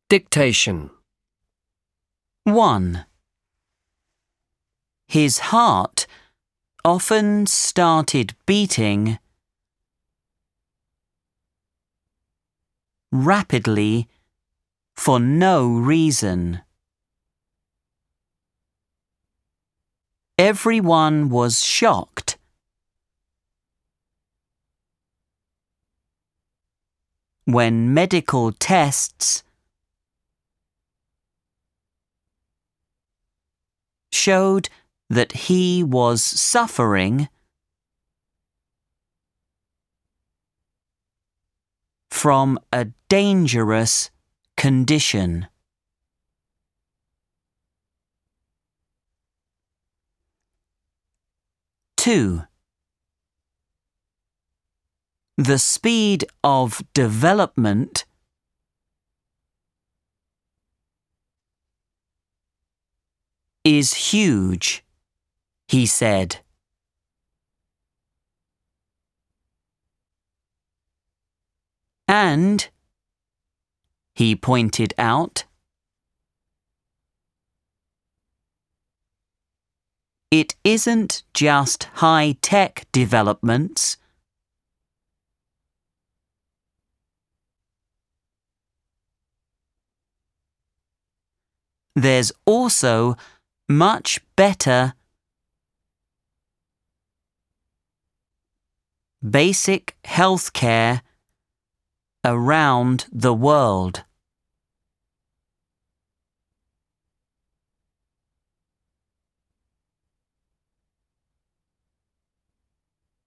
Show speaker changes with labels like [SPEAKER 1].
[SPEAKER 1] Dictation.
[SPEAKER 2] 1. His heart often started beating rapidly for no reason. Everyone was shocked when medical tests showed that he was suffering from a dangerous condition. 2. The speed of development is huge, he said. And, he pointed out, it isn't just high-tech developments. There's also much better basic health care around the world.